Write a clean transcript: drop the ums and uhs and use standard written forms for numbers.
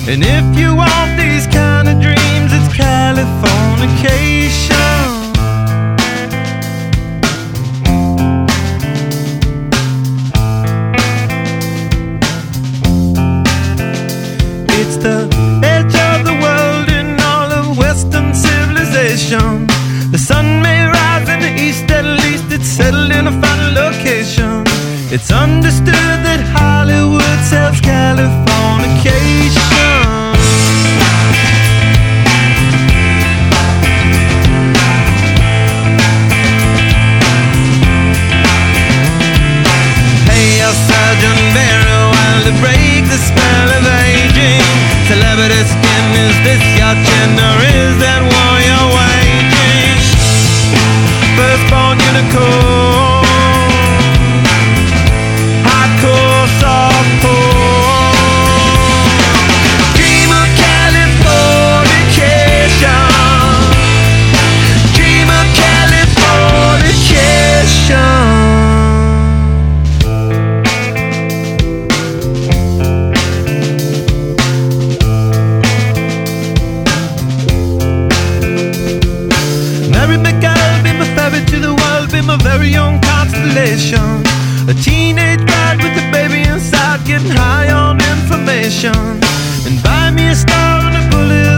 And if you want these kind of dreams, it's Californication. It's the edge of the world in all of Western civilization. The sun may rise in the east, at least it's settled in a final location. It's understood that Hollywood sells Californication. Hey, Sergeant Barry, while to break the spell of aging. Celebrity skin, is this your chin, or is that war you're waging? Firstborn unicorn, hardcore softcore. Dream of Californication. Dream of Californication. Mary McGill, be my ferry to the world, be my very own constellation. A teenage bride with a baby inside, getting high on information. And buy me a star and a bullet